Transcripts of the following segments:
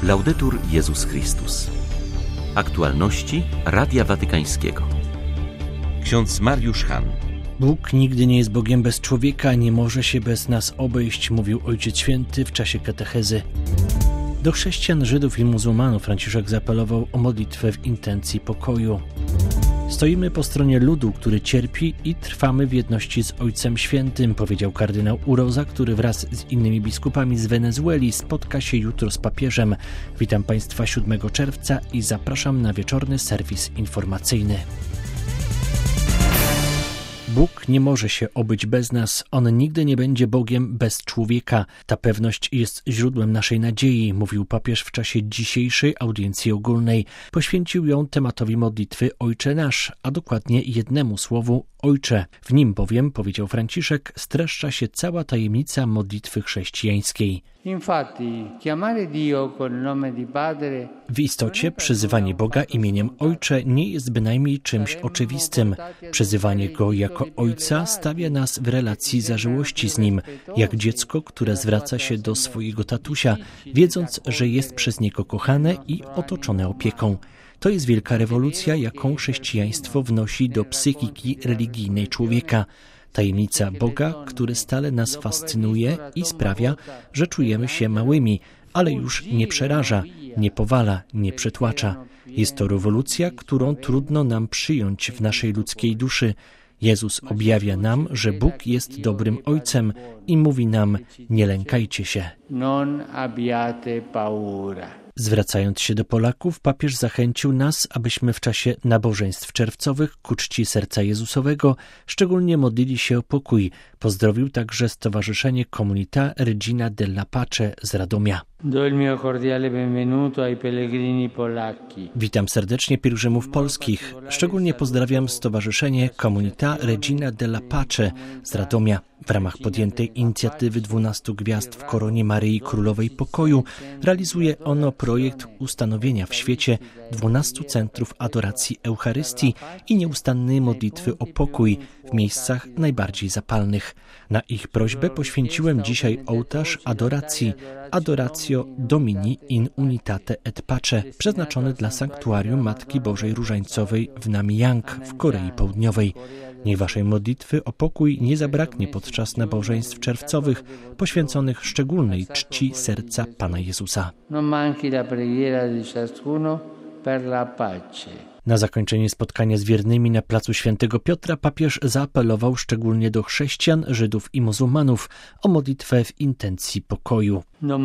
Laudetur Jezus Chrystus. Aktualności Radia Watykańskiego. Ksiądz Mariusz Hahn. Bóg nigdy nie jest Bogiem bez człowieka, nie może się bez nas obejść, mówił Ojciec Święty w czasie katechezy. Do chrześcijan, Żydów i muzułmanów Franciszek zaapelował o modlitwę w intencji pokoju. Stoimy po stronie ludu, który cierpi i trwamy w jedności z Ojcem Świętym, powiedział kardynał Uroza, który wraz z innymi biskupami z Wenezueli spotka się jutro z papieżem. Witam Państwa 7 czerwca i zapraszam na wieczorny serwis informacyjny. Bóg nie może się obyć bez nas, On nigdy nie będzie Bogiem bez człowieka. Ta pewność jest źródłem naszej nadziei, mówił papież w czasie dzisiejszej audiencji ogólnej. Poświęcił ją tematowi modlitwy Ojcze Nasz, a dokładnie jednemu słowu Ojcze. W nim bowiem, powiedział Franciszek, streszcza się cała tajemnica modlitwy chrześcijańskiej. W istocie przyzywanie Boga imieniem Ojcze nie jest bynajmniej czymś oczywistym. Przyzywanie Go jako Ojca stawia nas w relacji zażyłości z Nim, jak dziecko, które zwraca się do swojego tatusia, wiedząc, że jest przez Niego kochane i otoczone opieką. To jest wielka rewolucja, jaką chrześcijaństwo wnosi do psychiki religijnej człowieka. Tajemnica Boga, który stale nas fascynuje i sprawia, że czujemy się małymi, ale już nie przeraża, nie powala, nie przytłacza. Jest to rewolucja, którą trudno nam przyjąć w naszej ludzkiej duszy. Jezus objawia nam, że Bóg jest dobrym Ojcem i mówi nam: nie lękajcie się. Zwracając się do Polaków, papież zachęcił nas, abyśmy w czasie nabożeństw czerwcowych ku czci Serca Jezusowego szczególnie modlili się o pokój. Pozdrowił także Stowarzyszenie Comunità Regina della Pace z Radomia. Witam serdecznie pielgrzymów polskich. Szczególnie pozdrawiam Stowarzyszenie Comunità Regina della Pace z Radomia. W ramach podjętej inicjatywy 12 gwiazd w koronie Maryi Królowej Pokoju realizuje ono projekt ustanowienia w świecie 12 centrów adoracji Eucharystii i nieustannej modlitwy o pokój w miejscach najbardziej zapalnych. Na ich prośbę poświęciłem dzisiaj ołtarz adoracji Adoratio Domini in Unitate et Pace, przeznaczony dla sanktuarium Matki Bożej Różańcowej w Namyang w Korei Południowej. Niech waszej modlitwy o pokój nie zabraknie podczas nabożeństw czerwcowych poświęconych szczególnej czci serca Pana Jezusa. Na zakończenie spotkania z wiernymi na placu Świętego Piotra papież zaapelował szczególnie do chrześcijan, Żydów i muzułmanów o modlitwę w intencji pokoju.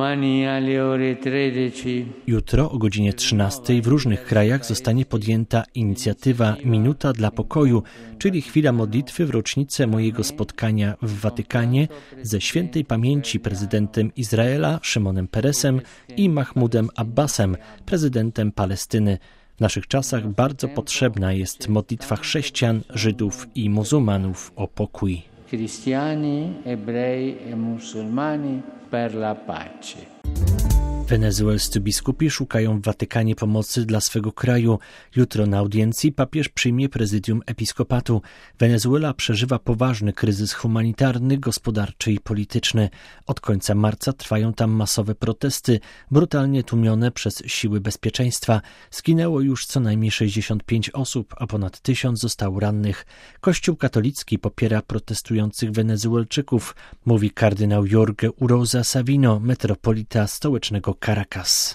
Jutro o godzinie 13 w różnych krajach zostanie podjęta inicjatywa Minuta dla Pokoju, czyli chwila modlitwy w rocznicę mojego spotkania w Watykanie ze świętej pamięci prezydentem Izraela Szymonem Peresem i Mahmudem Abbasem, prezydentem Palestyny. W naszych czasach bardzo potrzebna jest modlitwa chrześcijan, Żydów i muzułmanów o pokój. Chrześcijanie, Ebrei i muzułmani per la pace. Wenezuelscy biskupi szukają w Watykanie pomocy dla swego kraju. Jutro na audiencji papież przyjmie prezydium episkopatu. Wenezuela przeżywa poważny kryzys humanitarny, gospodarczy i polityczny. Od końca marca trwają tam masowe protesty, brutalnie tłumione przez siły bezpieczeństwa. Zginęło już co najmniej 65 osób, a ponad 1000 zostało rannych. Kościół katolicki popiera protestujących Wenezuelczyków, mówi kardynał Jorge Uroza Savino, metropolita stołecznego Caracas.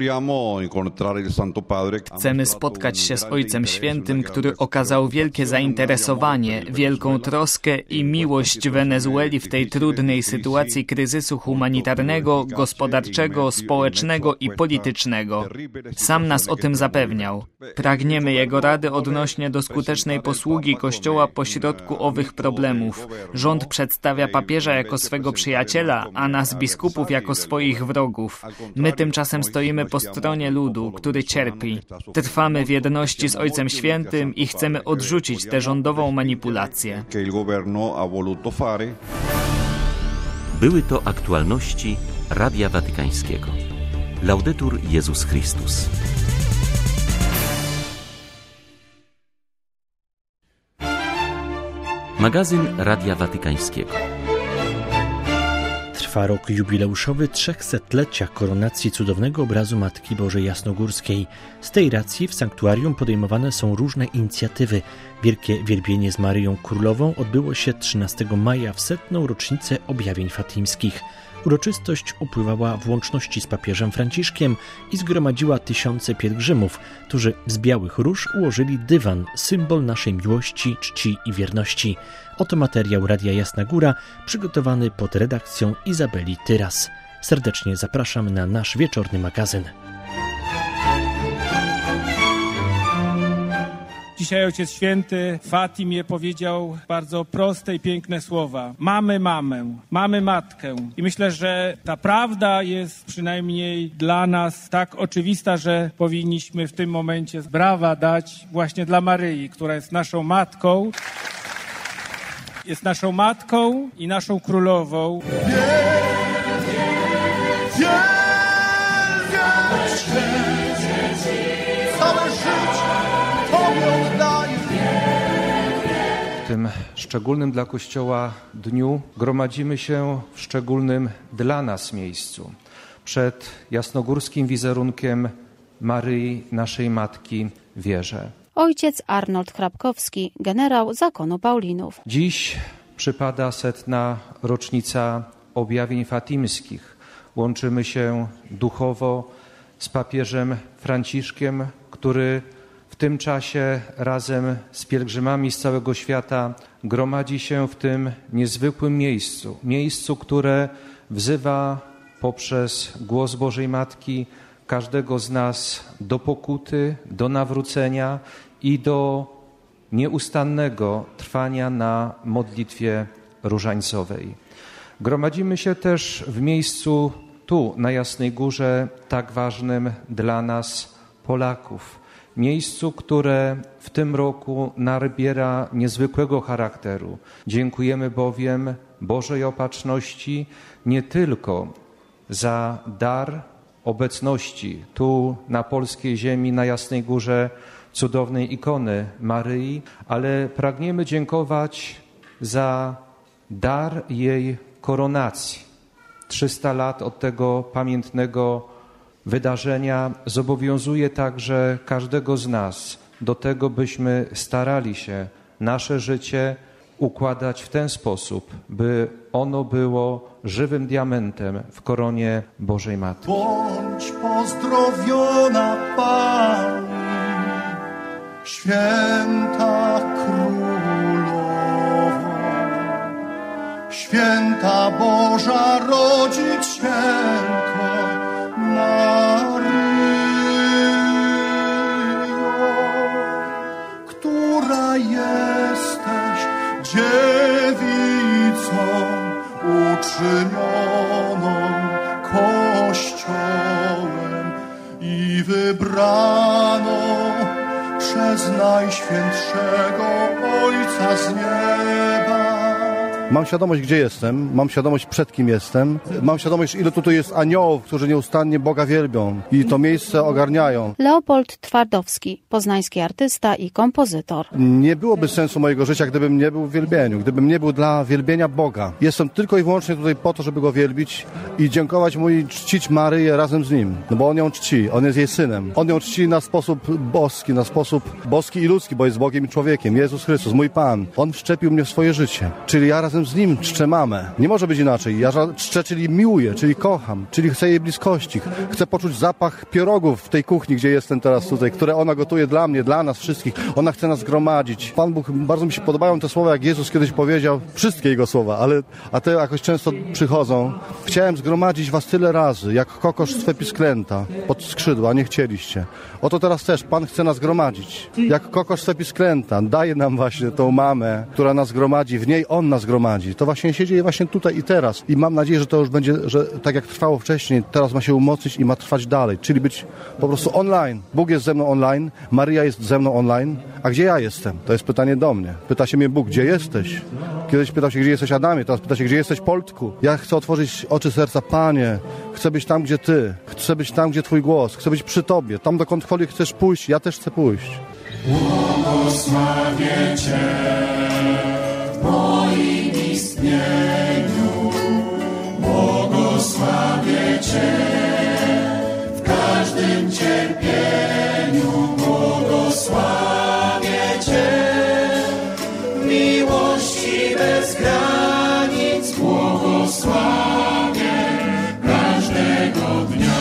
Chcemy spotkać się z Ojcem Świętym, który okazał wielkie zainteresowanie, wielką troskę i miłość Wenezueli w tej trudnej sytuacji kryzysu humanitarnego, gospodarczego, społecznego i politycznego. Sam nas o tym zapewniał. Pragniemy Jego rady odnośnie do skutecznej posługi Kościoła pośrodku owych problemów. Rząd przedstawia papieża jako swego przyjaciela, a nas biskupów jako swoich wrogów. My tymczasem stoimy po stronie ludu, który cierpi. Trwamy w jedności z Ojcem Świętym i chcemy odrzucić tę rządową manipulację. Były to aktualności Radia Watykańskiego. Laudetur Jezus Chrystus. Magazyn Radia Watykańskiego. trwa rok jubileuszowy 300-lecia koronacji cudownego obrazu Matki Bożej Jasnogórskiej. Z tej racji w sanktuarium podejmowane są różne inicjatywy. Wielkie wierbienie z Maryją Królową odbyło się 13 maja w 100. rocznicę objawień fatimskich. Uroczystość upływała w łączności z papieżem Franciszkiem i zgromadziła tysiące pielgrzymów, którzy z białych róż ułożyli dywan, symbol naszej miłości, czci i wierności. Oto materiał Radia Jasna Góra, przygotowany pod redakcją Izabeli Tyras. Serdecznie zapraszam na nasz wieczorny magazyn. Dzisiaj Ojciec Święty w Fatimie powiedział bardzo proste i piękne słowa. Mamy mamę, mamy matkę. I myślę, że ta prawda jest przynajmniej dla nas tak oczywista, że powinniśmy w tym momencie brawa dać właśnie dla Maryi, która jest naszą matką. Jest naszą matką i naszą królową. Całe życie Tobie oddaję. W tym szczególnym dla Kościoła dniu gromadzimy się w szczególnym dla nas miejscu. Przed jasnogórskim wizerunkiem Maryi, naszej Matki, wierzę. Ojciec Arnold Hrabkowski, generał zakonu Paulinów. Dziś przypada 100. rocznica objawień fatimskich. Łączymy się duchowo z papieżem Franciszkiem, który w tym czasie razem z pielgrzymami z całego świata gromadzi się w tym niezwykłym miejscu, które wzywa poprzez głos Bożej Matki każdego z nas do pokuty, do nawrócenia i do nieustannego trwania na modlitwie różańcowej. Gromadzimy się też w miejscu tu, na Jasnej Górze, tak ważnym dla nas, Polaków. Miejscu, które w tym roku nabiera niezwykłego charakteru. Dziękujemy bowiem Bożej Opatrzności nie tylko za dar obecności tu na polskiej ziemi, na Jasnej Górze, cudownej ikony Maryi, ale pragniemy dziękować za dar jej koronacji. 300 lat od tego pamiętnego wydarzenia zobowiązuje także każdego z nas do tego, byśmy starali się nasze życie układać w ten sposób, by ono było żywym diamentem w koronie Bożej Matki. Bądź pozdrowiona Pani, święta Królowo, święta Boża Rodzicielko Maryjo, która jesteś dziewicą uczynioną Kościołem i wybraną przez Najświętszego Ojca z nieba. Mam świadomość, gdzie jestem, mam świadomość, przed kim jestem, mam świadomość, ile tutaj jest aniołów, którzy nieustannie Boga wielbią i to miejsce ogarniają. Leopold Twardowski, poznański artysta i kompozytor. Nie byłoby sensu mojego życia, gdybym nie był w wielbieniu, gdybym nie był dla wielbienia Boga. Jestem tylko i wyłącznie tutaj po to, żeby Go wielbić i dziękować Mu i czcić Maryję razem z Nim, no bo On ją czci, On jest jej Synem. On ją czci na sposób boski i ludzki, bo jest Bogiem i człowiekiem. Jezus Chrystus, mój Pan. On wszczepił mnie w swoje życie, czyli ja razem z Nim czczę mamę. Nie może być inaczej. Ja czczę, czyli miłuję, czyli kocham, czyli chcę jej bliskości. Chcę poczuć zapach pierogów w tej kuchni, gdzie jestem teraz tutaj, które ona gotuje dla mnie, dla nas wszystkich. Ona chce nas zgromadzić. Pan Bóg, bardzo mi się podobają te słowa, jak Jezus kiedyś powiedział, wszystkie Jego słowa, a te jakoś często przychodzą. Chciałem zgromadzić was tyle razy, jak kokosz swe pisklęta pod skrzydła, nie chcieliście. Oto teraz też Pan chce nas gromadzić. Jak kokosz swe pisklęta, daje nam właśnie tą mamę, która nas gromadzi, w niej On nas gromadzi. To właśnie się dzieje właśnie tutaj i teraz. I mam nadzieję, że to już będzie, że tak jak trwało wcześniej, teraz ma się umocnić i ma trwać dalej. Czyli być po prostu online. Bóg jest ze mną online, Maryja jest ze mną online. A gdzie ja jestem? To jest pytanie do mnie. Pyta się mnie Bóg, gdzie jesteś? Kiedyś pytał się, gdzie jesteś Adamie, teraz pyta się, gdzie jesteś Poltku? Ja chcę otworzyć oczy serca, Panie. Chcę być tam, gdzie Ty. Chcę być tam, gdzie Twój głos. Chcę być przy Tobie. Tam, dokądkolwiek chcesz pójść, ja też chcę pójść. Błogosławię Cię w moim istnieniu, Cię, w każdym cierpieniu błogosławię Cię. Miłości bez granic błogosławię każdego dnia.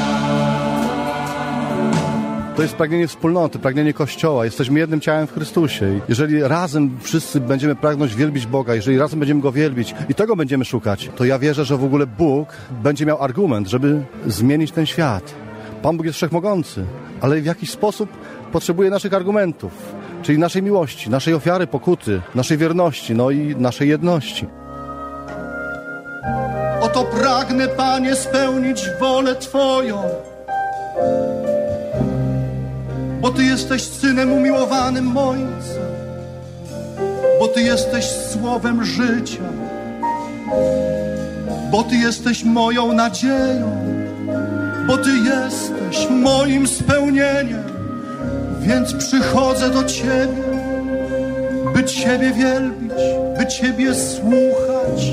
To jest pragnienie wspólnoty, pragnienie Kościoła. Jesteśmy jednym ciałem w Chrystusie. Jeżeli razem wszyscy będziemy pragnąć wielbić Boga, jeżeli razem będziemy Go wielbić i tego będziemy szukać, to ja wierzę, że w ogóle Bóg będzie miał argument, żeby zmienić ten świat. Pan Bóg jest wszechmogący, ale w jakiś sposób potrzebuje naszych argumentów, czyli naszej miłości, naszej ofiary, pokuty, naszej wierności, no i naszej jedności. Oto pragnę, Panie, spełnić wolę Twoją, bo Ty jesteś Synem umiłowanym Ojca, bo Ty jesteś Słowem życia, bo Ty jesteś moją nadzieją, bo Ty jesteś moim spełnieniem, więc przychodzę do Ciebie, by Ciebie wielbić, by Ciebie słuchać.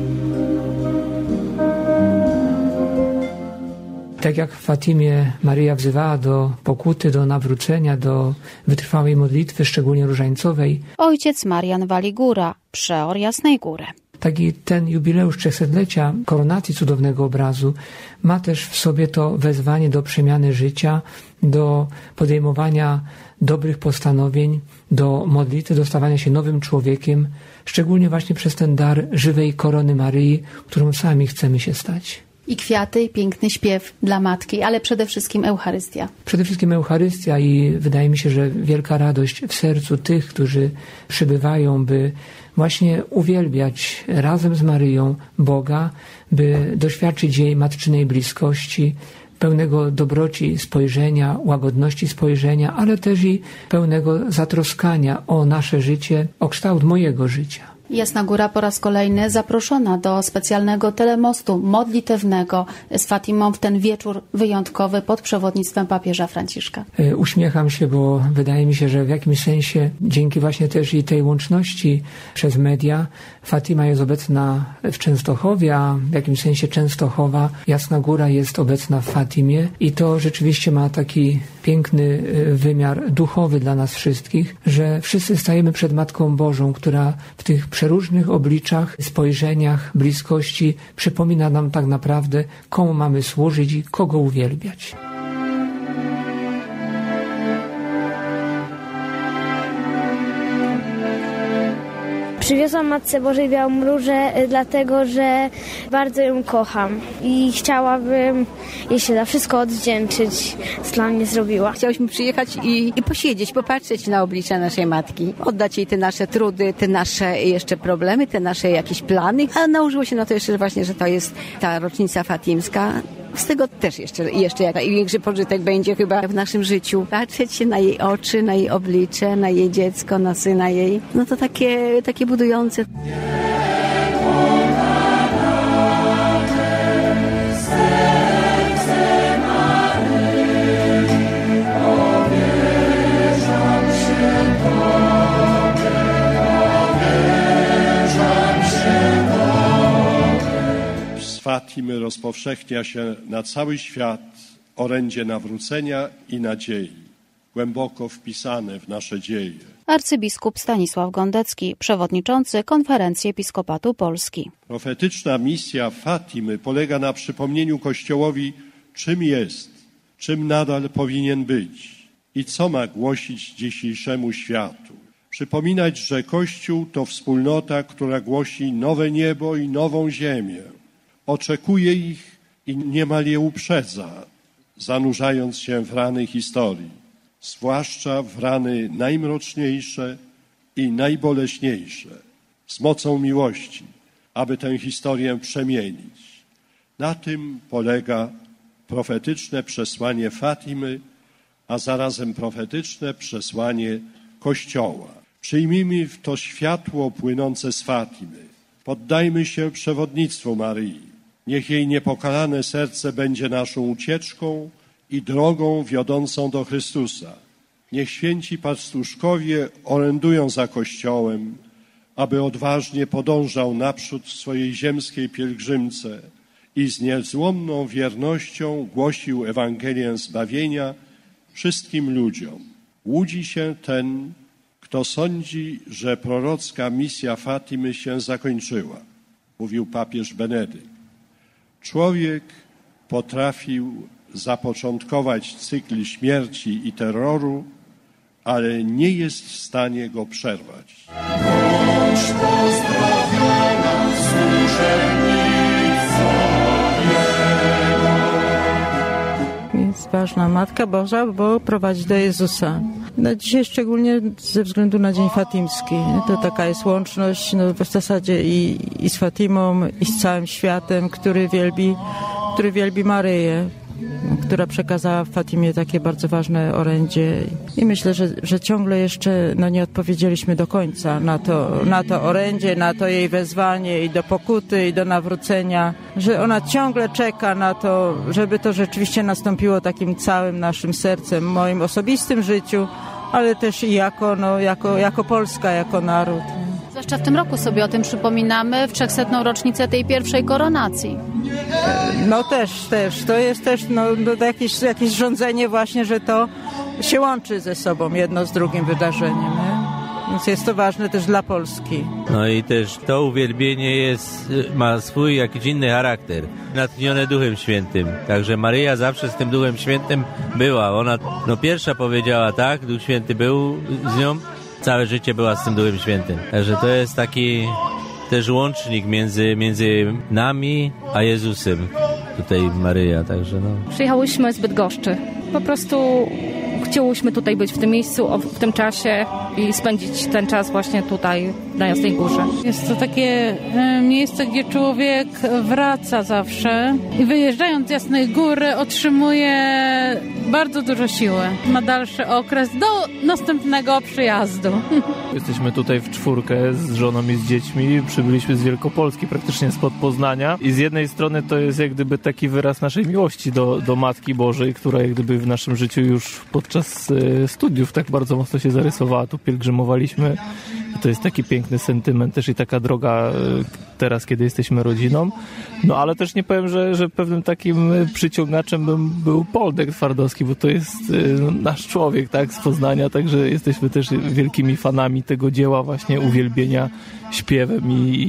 Tak jak w Fatimie Maryja wzywała do pokuty, do nawrócenia, do wytrwałej modlitwy, szczególnie różańcowej. Ojciec Marian Waligura, przeor Jasnej Góry. Taki ten jubileusz 300-lecia koronacji cudownego obrazu ma też w sobie to wezwanie do przemiany życia, do podejmowania dobrych postanowień, do modlitwy, do stawania się nowym człowiekiem, szczególnie właśnie przez ten dar żywej korony Maryi, którą sami chcemy się stać. I kwiaty, i piękny śpiew dla Matki, ale przede wszystkim Eucharystia. Przede wszystkim Eucharystia i wydaje mi się, że wielka radość w sercu tych, którzy przybywają, by właśnie uwielbiać razem z Maryją Boga, by doświadczyć jej matczynej bliskości, pełnego dobroci spojrzenia, łagodności spojrzenia, ale też i pełnego zatroskania o nasze życie, o kształt mojego życia. Jasna Góra po raz kolejny zaproszona do specjalnego telemostu modlitewnego z Fatimą w ten wieczór wyjątkowy pod przewodnictwem papieża Franciszka. Uśmiecham się, bo wydaje mi się, że w jakimś sensie dzięki właśnie też i tej łączności przez media Fatima jest obecna w Częstochowie, a w jakimś sensie Częstochowa, Jasna Góra jest obecna w Fatimie i to rzeczywiście ma taki piękny wymiar duchowy dla nas wszystkich, że wszyscy stajemy przed Matką Bożą, która w tych przeróżnych obliczach, spojrzeniach, bliskości przypomina nam tak naprawdę, komu mamy służyć i kogo uwielbiać. Przywiozłam Matce Bożej białą różę, dlatego że bardzo ją kocham i chciałabym jej się za wszystko odwdzięczyć, co dla mnie zrobiła. Chciałyśmy przyjechać i posiedzieć, popatrzeć na oblicze naszej matki, oddać jej te nasze trudy, te nasze jeszcze problemy, te nasze jakieś plany, a nałożyło się na to jeszcze właśnie, że to jest ta rocznica fatimska. Z tego też jeszcze większy pożytek będzie chyba w naszym życiu. Patrzeć się na jej oczy, na jej oblicze, na jej dziecko, na syna jej. No to takie budujące. Fatimy rozpowszechnia się na cały świat orędzie nawrócenia i nadziei, głęboko wpisane w nasze dzieje. Arcybiskup Stanisław Gondecki, przewodniczący Konferencji Episkopatu Polski. Profetyczna misja Fatimy polega na przypomnieniu Kościołowi, czym jest, czym nadal powinien być i co ma głosić dzisiejszemu światu. Przypominać, że Kościół to wspólnota, która głosi nowe niebo i nową ziemię. Oczekuje ich i niemal je uprzedza, zanurzając się w rany historii, zwłaszcza w rany najmroczniejsze i najboleśniejsze, z mocą miłości, aby tę historię przemienić. Na tym polega profetyczne przesłanie Fatimy, a zarazem profetyczne przesłanie Kościoła. Przyjmijmy w to światło płynące z Fatimy. Poddajmy się przewodnictwu Maryi. Niech jej niepokalane serce będzie naszą ucieczką i drogą wiodącą do Chrystusa. Niech święci pastuszkowie orędują za Kościołem, aby odważnie podążał naprzód w swojej ziemskiej pielgrzymce i z niezłomną wiernością głosił Ewangelię zbawienia wszystkim ludziom. Łudzi się ten, kto sądzi, że prorocka misja Fatimy się zakończyła, mówił papież Benedykt. Człowiek potrafił zapoczątkować cykl śmierci i terroru, ale nie jest w stanie go przerwać. Bądź pozdrowiona, służebnica Jego. Jest ważna Matka Boża, bo prowadzi do Jezusa. No dzisiaj szczególnie ze względu na Dzień Fatimski. To taka jest łączność w zasadzie i z Fatimą, i z całym światem, który wielbi Maryję, która przekazała w Fatimie takie bardzo ważne orędzie. I myślę, że ciągle jeszcze nie odpowiedzieliśmy do końca na to orędzie, na to jej wezwanie i do pokuty, i do nawrócenia, że ona ciągle czeka na to, żeby to rzeczywiście nastąpiło takim całym naszym sercem, w moim osobistym życiu, ale też i jako Polska, jako naród. Zwłaszcza w tym roku sobie o tym przypominamy, w 300. rocznicę tej pierwszej koronacji. No też. To jest też jakieś rządzenie właśnie, że to się łączy ze sobą jedno z drugim wydarzeniem. Nie? Więc jest to ważne też dla Polski. No i też to uwielbienie ma swój jakiś inny charakter, natchnione Duchem Świętym. Także Maryja zawsze z tym Duchem Świętym była. Ona pierwsza powiedziała tak, Duch Święty był z nią, całe życie była z tym Duchem Świętym. Także to jest taki też łącznik między nami a Jezusem. Tutaj Maryja, także Przyjechałyśmy z Bydgoszczy. Po prostu chciałyśmy tutaj być w tym miejscu, w tym czasie i spędzić ten czas właśnie tutaj na Jasnej Górze. Jest to takie miejsce, gdzie człowiek wraca zawsze i wyjeżdżając z Jasnej Góry otrzymuje bardzo dużo siły. Ma dalszy okres do następnego przyjazdu. Jesteśmy tutaj w czwórkę z żoną i z dziećmi. Przybyliśmy z Wielkopolski, praktycznie spod Poznania. I z jednej strony to jest jak gdyby taki wyraz naszej miłości do Matki Bożej, która jak gdyby w naszym życiu już podczas studiów tak bardzo mocno się zarysowała. Tu pielgrzymowaliśmy. I to jest taki piękny sentyment też i taka droga teraz, kiedy jesteśmy rodziną. No ale też nie powiem, że pewnym takim przyciągaczem był Poldek Twardowski, bo to jest nasz człowiek, tak, z Poznania, także jesteśmy też wielkimi fanami tego dzieła właśnie uwielbienia śpiewem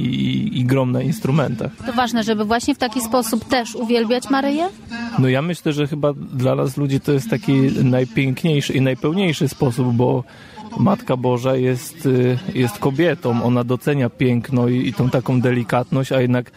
i grom na instrumentach. To ważne, żeby właśnie w taki sposób też uwielbiać Maryję? No ja myślę, że chyba dla nas ludzi to jest taki najpiękniejszy i najpełniejszy sposób, bo Matka Boża jest kobietą, ona docenia piękno i tą taką delikatność, a jednak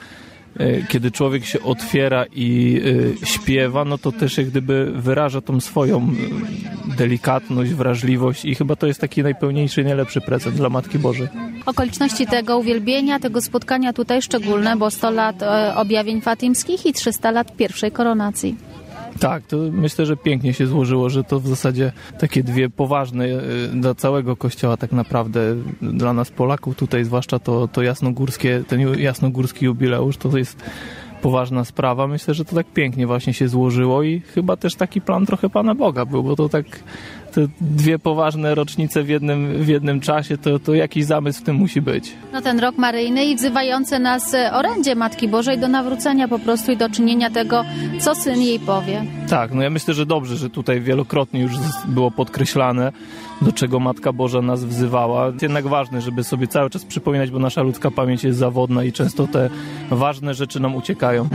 kiedy człowiek się otwiera i śpiewa, no to też jak gdyby wyraża tą swoją delikatność, wrażliwość i chyba to jest taki najpełniejszy i najlepszy prezent dla Matki Bożej. Okoliczności tego uwielbienia, tego spotkania tutaj szczególne, bo 100 lat objawień fatimskich i 300 lat pierwszej koronacji. Tak, to myślę, że pięknie się złożyło, że to w zasadzie takie dwie poważne dla całego Kościoła tak naprawdę, dla nas Polaków tutaj zwłaszcza to jasnogórskie, ten jasnogórski jubileusz, to jest poważna sprawa. Myślę, że to tak pięknie właśnie się złożyło i chyba też taki plan trochę Pana Boga był, bo to tak te dwie poważne rocznice w jednym czasie, to jakiś zamysł w tym musi być. No ten rok maryjny i wzywające nas orędzie Matki Bożej do nawrócenia po prostu i do czynienia tego, co Syn jej powie. Tak, no ja myślę, że dobrze, że tutaj wielokrotnie już było podkreślane, do czego Matka Boża nas wzywała. Jest jednak ważne, żeby sobie cały czas przypominać, bo nasza ludzka pamięć jest zawodna i często te ważne rzeczy nam uciekają.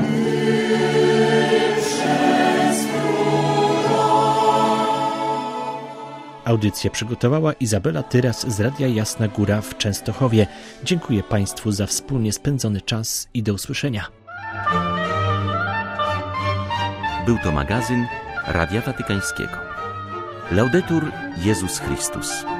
Audycję przygotowała Izabela Tyras z Radia Jasna Góra w Częstochowie. Dziękuję Państwu za wspólnie spędzony czas i do usłyszenia. Był to magazyn Radia Watykańskiego. Laudetur Jezus Chrystus.